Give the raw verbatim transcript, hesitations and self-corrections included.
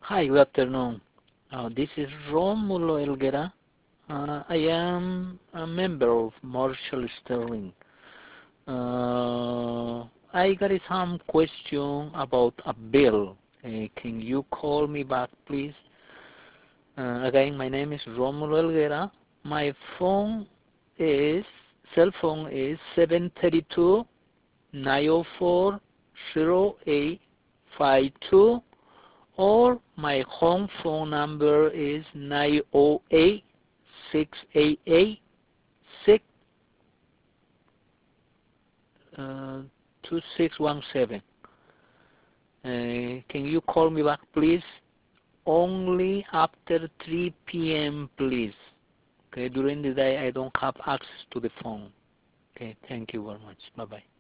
Hi, good afternoon. Uh, this is Romulo Elguera. Uh, I am a member of Marshall Sterling. Uh, I got some question about a bill. Uh, can you call me back, please? Uh, again, my name is Romulo Elguera. My phone is cell phone is seven three two, nine zero four, zero eight five two. Or my home phone number is nine zero eight, six eight eight, six, uh, two six one seven. Uh, can you call me back, please? Only after three p m, please. Okay, during the day I don't have access to the phone. Okay, thank you very much. Bye-bye.